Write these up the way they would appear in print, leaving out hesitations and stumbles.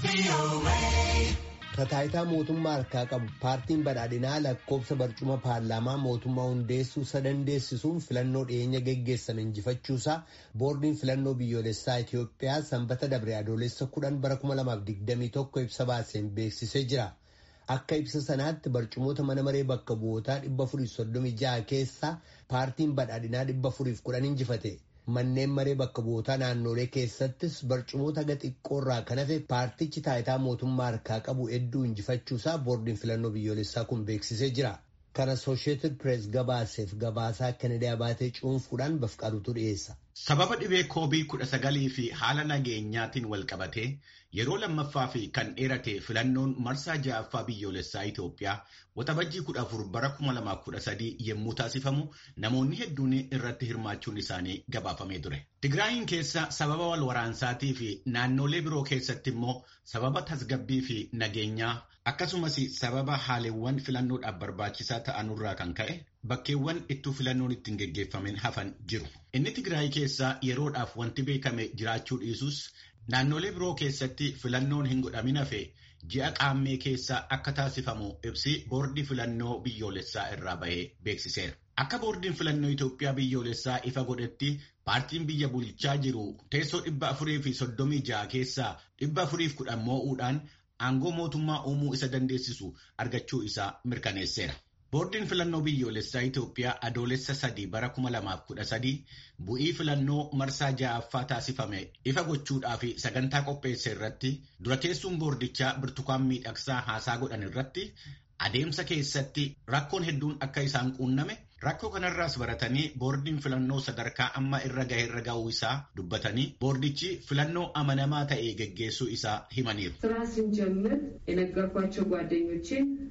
Kataayitaa mootummaa harkaa qabu paartiin badhaadhinaa lakkoofsa barcuma paarlaamaa mootummaa hundeessuu sadandeessisuun filannoo dhiyeenya geggeessame injifachuusaa boordiin filannoo biyyoolessaa Itoophiyaa sanbata dabre adoolessa 10 bara 2021 ibsa baaseen beeksisee jira. Akka ibsa sanaatti barcumoota mana maree bakka bu'ootaa 436 keessaa paartiin badhaadhinaa 410 injifate. Manneen maree bakka bu'ootaa naannolee keessattis barcumoota xiqqoorraa kan hafe paartichi taayitaa mootummaa harkaa qabu hedduu injifachuusaa boordiin filannoo biyyoolessaa kun beeksisee jira. Kana Associated Press gabaaseef gabaasaa Kennedy Abaatee cuunfuudhaan bafqaruutu dhiyeessa. Sababa dhibee COVID-19 fi haala nageenyaatiin wal qabatee yeroo lammaffaa fi kan dheerate filannoon marsaa 6ffaa biyyoolessaa Itoophiyaa waxabajjii 14 bara 2013 yommuu taasifamu namoonni hedduun irratti hirmaachuun isaanii gabaafamee ture. Tigraayin keessa sababa wal waraansaatii fi naannolee biroo keessatti immoo sababa tasgabbii fi nageenyaa akkasumas sababa haalewwan filannoodhaaf barbaachisaa ta'anurraa kan ka'e bakkeewwan ittuu filannoon ittiin geggeeffamen hafan jiru. Inni Tigraay keessaa yeroodhaaf wanti beekame jiraachuu dhiisus naannolee biroo keessatti filannoon hin godhamin hafe ji'a qaammee keessa akka taasifamu ibsi boordii filannoo biyyoolessaa irraa bahee beeksiseera. Akka boordiin filannoo Itoophiyaa biyyoolessaa ifa godhetti paartiin biyya bulchaa jiru teessoo 436 keessaa 410 moo'uudhaan aangoo mootummaa uumuu isa dandeessisu argachuu isaa mirkaneesseera. Boordiin filannoo biyyoolessaa Itoophiyaa adoolessa 3 bara 2013 bu'ii filannoo marsaa 6ffaa taasifame ifa gochuudhaaf sagantaa qopheesse irratti dura teessuun boordichaa Birtukaan Miidhagsaa haasaa godhan irratti adeemsa keessatti rakkoon hedduun akka isaan quunname rakkoo kanarraas baratanii boordiin filannoo sadarkaa amma irra ga'uu isaa dubbatanii boordichi filannoo amanamaa ta'ee geggeessuu isaa himaniiru. ስራ ስንጀምር የነገርኳቸው ጓደኞቼ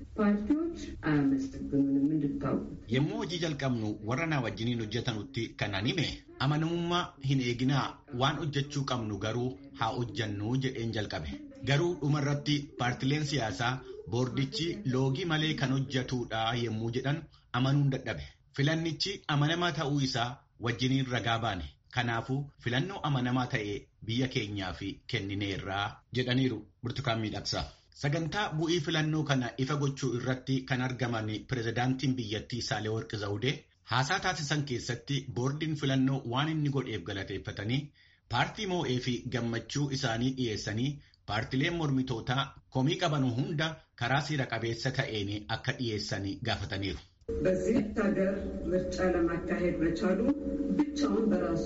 ፓርቲዎች አያመሰግኑንም እንድታውቁ yommuu hojii jalqabnu warra na wajjiniin hojjetanutti kanan hime amanamummaa hin eeginaa waan hojjechuu qabnu garuu haa hojjannu jedheen jalqabe. Garuu dhumarratti paartileen siyaasaa boordichi loogii malee kan hojjetudha yommuu jedhan amanuun dadhabe. Filannichi amanamaa ta'uu isaa wajjiniin ragaa baane. Kanaafuu filannoo amanamaa ta'ee biyya keenyaaf kennineerraa jedhaniiru Birtukaan Miidhagsaa. Sagantaa bu'ii filannoo kana ifa gochuu irratti kan argaman pirezidaantiin biyyattii Saahilewarq Zawudee haasaa taasisan keessatti boordiin filannoo waan inni godheef galateeffatanii paartii moo'ee fi gammachuu isaanii dhiyeessanii paartileen mormitootaa komii qaban hunda karaa seera qabeessa ta'een akka dhiyeessanii gaafataniiru. በዚህ ሀገር ምርጫ ለማካሄድ መቻሉ ብቻውን በራሱ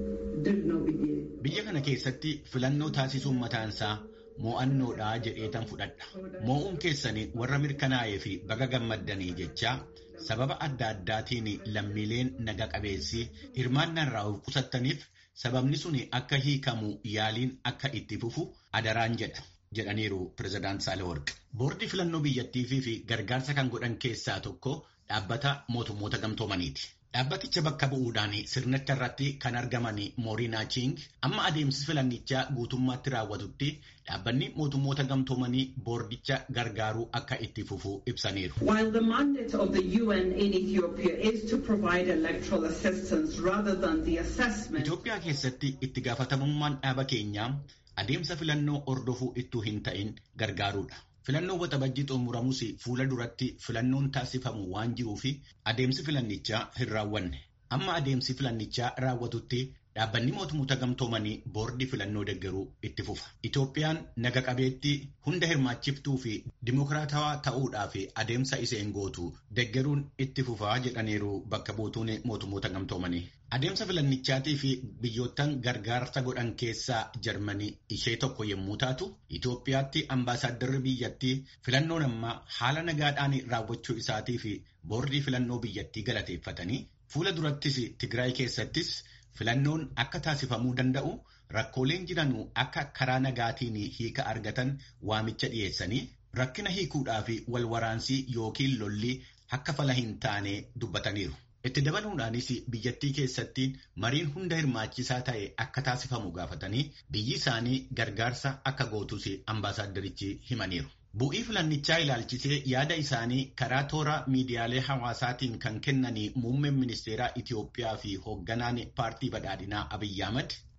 ድል ነው ብዬ biyya kana keessatti filannoo taasisuun mataansaa moo'annoodha jedheetan fudhadha. Moo'uun keessanii warra mirkanaa'ee fi baga gammaddanii jecha sababa adda addaatiin lammiileen naga qabeessi hirmaannarraa of qusattaniif sababni sun akka hiikamu yaaliin akka itti fufu adaraan jedhaniiru pirezidaant Saahilewarq. Boordii filannoo biyyattiifii fi gargaarsa kan godhan keessaa tokko dhaabbata mootummoota gamtoomaniiti. Dhaabbaticha bakka bu'uudhaan sirnicha irratti kan argaman Moorinaa Ching amma adeemsi filannichaa guutummaatti raawwatutti dhaabbanni mootummoota gamtoomanii boordicha gargaaruu akka itti fufu ibsaniiru. While the mandate of the UN in Ethiopia is to provide electoral assistance rather than the assessment. Itoophiyaa keessatti itti gaafatamummaan dhaaba keenyaa adeemsa filannoo hordofuu ittuu hin ta'in gargaaruudha. Filannoo waxabajjii xumuramus fuula duratti filannoon taasifamu waan jiruuf adeemsi filannichaa hin raawwanne. Amma adeemsi filannichaa raawwatutti dhaabbanni mootummoota gamtoomanii boordii filannoo deeggaruu itti fufa. Itoophiyaan naga qabeettii hunda hirmaachiftuu fi dimokiraatawaa ta'uudhaaf adeemsa isheen gootu deeggaruun itti fufaa jedhaniiru bakka buutuun mootummoota gamtoomanii. Adeemsa filannichaatii fi biyyoottan gargaarsa godhan keessaa Jarmanii ishee tokko yommuu taatu, Itoophiyaatti ambaasaaddarri biyyattii filannoon ammaa haala nagaadhaan raawwachuu isaatii fi boordii filannoo biyyattii galateeffatanii fuula durattis Tigraay keessattis filannoon akka taasifamuu danda'u rakkooleen jiranuu akka karaa nagaatiin hiika argatan waamicha dhiyeessanii rakkina hiikuudhaa fi wal waraansii yookiin lolli akka fala hin taane dubbataniiru. Itti dabaluudhaanis biyyattii keessatti mariin hunda hirmaachisaa ta'e akka taasifamu gaafatanii biyyi isaanii gargaarsa akka gootus ambaasaadarichi himaniiru. Bu'ii filannichaa ilaalchisee yaada isaanii karaa toora miidiyaalee hawaasaatiin kan kennanii muummeen ministeeraa Itoophiyaa fi hoogganaan paartii badhaadhinaa Abiyyi Ahmad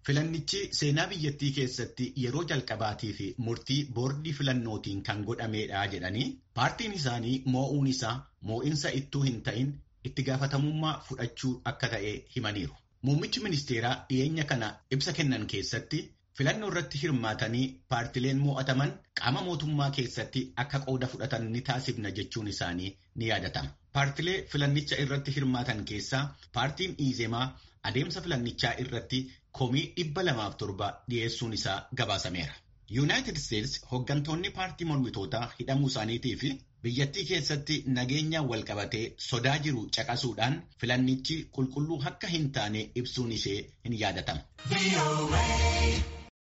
Filannichi seenaa biyyattii keessatti yeroo jalqabaatii fi murtii boordii filannootiin kan godhamedha jedhanii paartiin isaanii moo'uun isaa moo'insa ittuu hin ta'in itti gaafatamummaa fudhachuu akka ta'e himaniiru. Muummichi ministeeraa dhiyeenya kana ibsa kennan keessatti filannoo irratti hirmaatanii paartileen moo'ataman qaama mootummaa keessatti akka qooda fudhatan ni taasifna jechuun isaanii ni yaadatama. Paartilee filannicha irratti hirmaatan keessaa paartiin Izemaa adeemsa filannichaa irratti komii 207 dhiyeessuun isaa gabaasameera. Yuunaayitid Isteetsi hooggantoonni paartii mormitootaa hidhamuu isaaniitii fi biyyattii keessatti nageenyaan walqabatee sodaa jiru caqasuudhaan filannichi qulqulluu akka hin taane ibsuun ishee ni yaadatama.